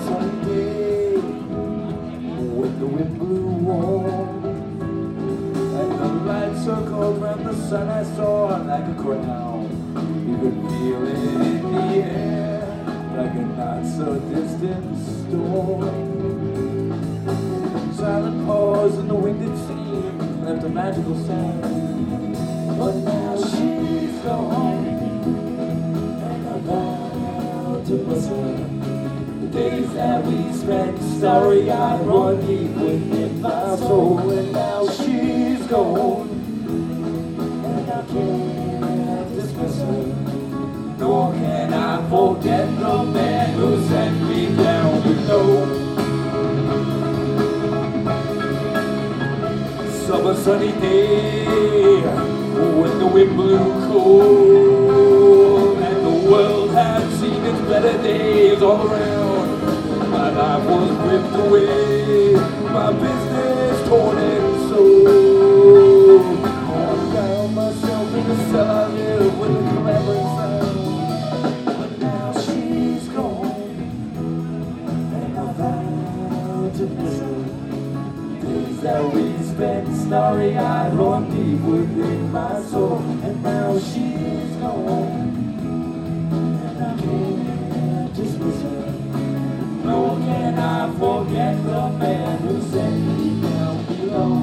sunny day when the wind blew warm and the light circled round the sun. I saw like a crown. You could feel it in the air like a not so distant storm. Silent pause in the wind, it seemed, left a magical sound. But now she's gone, and I'm bound to miss her. The days that we spent starry-eyed run deep within my soul. And now she's gone, and I can't dismiss her. Nor can I forget the man who sent me down below. Summer sunny day when the wind blew cold and the world had seen its better days all around. My life was ripped away, my business torn and sold. I found myself in the cell I live with a clamoring sound. But now she's gone, and I vowed to miss her. Days that we spent starry-eyed run deep within my soul. And now she's gone, and I can't dismiss her. Nor can I forget the man who sent me down below.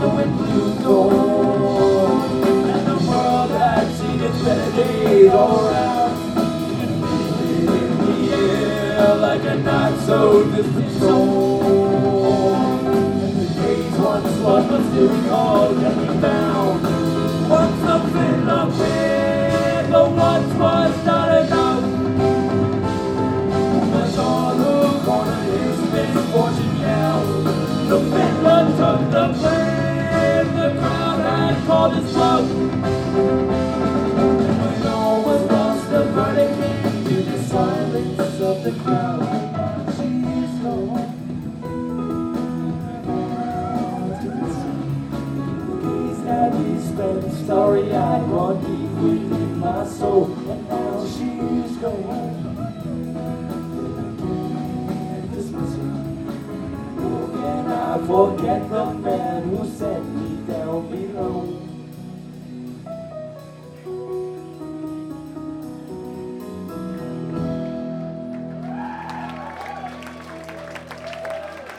wind blew north, and the world had seen its better days all around. In the air like a not so distant storm, and the days once lost but still recalled can be found. Once a Philippine, but once was not enough. That's all who cornered his misfortune yelled. The fiddler took the blame, the crowd had called his bluff. And when all was lost, the verdict came to the silence of the crowd. She's gone. These heavy spent starry-eyed gone deep within my soul, and now she's gone. Can I forget the man who said